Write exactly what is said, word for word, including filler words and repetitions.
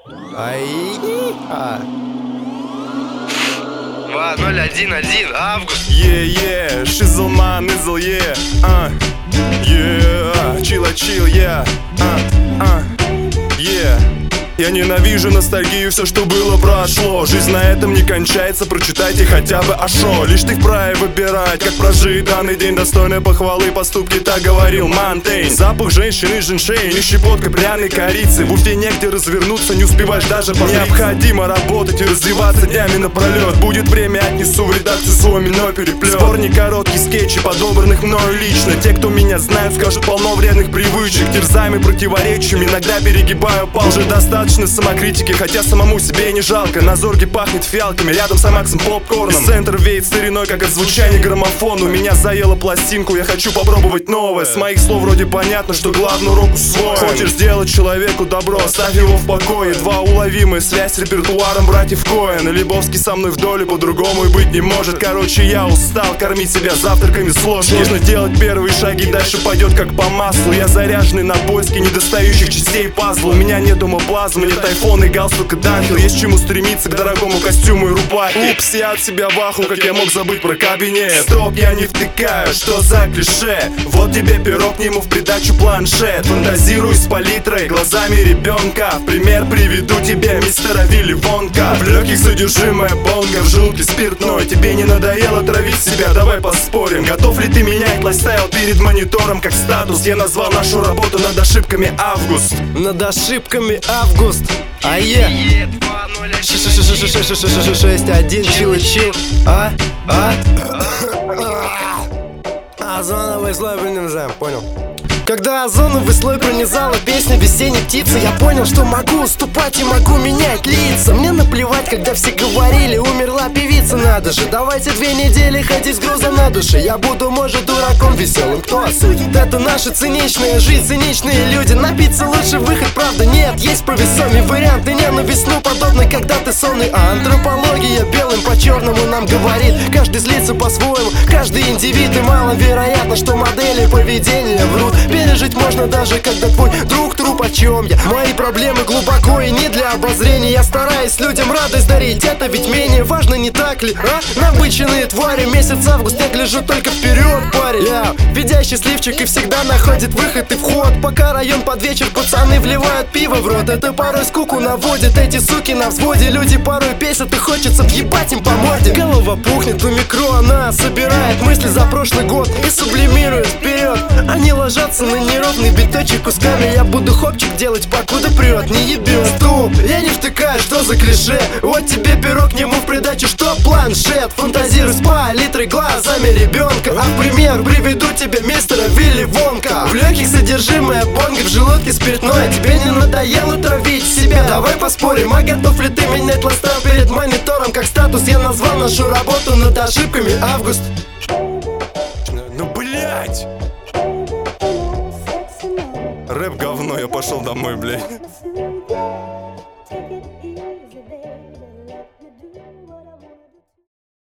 Ай, а. ноль один один, август. Yeah, yeah, shizzle my nizzle, yeah, uh, yeah, chilla chill, yeah, uh, uh, yeah. Я ненавижу ностальгию, все, что было, прошло. Жизнь на этом не кончается, прочитайте хотя бы Ашо. Лишь ты вправе выбирать, как прожить данный день, достойной похвалы поступки, так говорил Монтейн. Запах женщины, женьшень и щепотка пряной корицы. В Уфе негде развернуться, не успеваешь даже побриться. Необходимо работать и развиваться днями напролет. Будет время, отнесу в редакцию свой миной переплет. Сборник коротких скетчей, подобранных мною лично. Те, кто меня знают, скажут полно вредных привычек. Терзаемый противоречием, иногда перегибаю палку. Уже достаточно самокритики, хотя самому себе не жалко. На зорге пахнет фиалками, рядом с Амаксом попкорном. Из центра веет стариной, как от звучания граммофона. У меня заело пластинку, я хочу попробовать новое. С моих слов вроде понятно, что главный урок усвоен. Хочешь сделать человеку добро, оставь его в покое. Едва уловимая связь с репертуаром братьев Коэн. Лебовский со мной в доле, по-другому и быть не может. Короче, я устал кормить себя завтраками с ложки. Нужно делать первые шаги, дальше пойдет как по маслу. Я заряженный на поиски недостающих частей пазла. У меня нет плазмы, нет айфона и галстука Данхил. Есть чему стремиться к дорогому костюму и рубахе. Упс, я от себя ваху, как я мог забыть про кабинет. Стоп, я не втыкаю, что за клише. Вот тебе пирог, к нему в придачу планшет. Фантазируй с палитрой, глазами ребенка. В пример приведу тебе мистера Вилли Вонка. В легких содержимое бонга, в желудке спиртной. Тебе не надоело травить себя? Давай поспорим. Готов ли ты менять лайфстайл перед монитором как статус? Я назвал нашу работу над ошибками август. Над ошибками август. А я шесть один чил и чил. А? А? Озоновый слой пронизаем, понял. Когда озоновый слой пронизала песня весенней птицы, я понял, что могу уступать и могу менять лица. Мне наплевать, когда все говорили, умерла певица, надо же. Давайте две недели ходить с грузом на душе. Я буду, может, дураком веселым, кто осудит? Это наша циничная жизнь, циничные люди. Напиться лучше, выход, правда, нет. Есть повесомый вариант, и ненависть, ну, подобно, когда ты сонный. А антропология белым по черному нам говорит: каждый злится по-своему, каждый индивид. И маловероятно, что модели поведения врут. Пережить можно даже, когда твой друг труп. О чем я? Мои проблемы глубоко и не для обозрения. Я стараюсь людям радость дарить, это ведь менее важно, не так ли? А? Набыченные твари, месяц август, я гляжу только вперед, парень. Я ведя счастливчик и всегда находит выход и вход. Пока район под вечер, пацаны вливают пиво в рот. Это порой скуку наводит, эти суки на взводе. Люди порой бесят и хочется въебать им по морде. Голова пухнет у микро, она собирает мысли за прошлый год и сублимирует вперед. Они ложатся на неровный биточек кусками. Я буду хопчик делать, покуда прет, не ебет. Стоп, я не втыкаю, что за клише. Вот тебе пирог, к нему в придачу что планшет. Фантазируй с палитрой, глазами ребенка. А в пример приведу тебе мистера Вилли Вонка. В легких содержимое бонга, в желудке спиртное. Тебе не надоело травить себя? Давай поспорим, а готов ли ты менять лайфстайл перед монитором как статус? Я назвал нашу работу над ошибками август. Ну блять! Рэп говно, я пошел домой, блядь.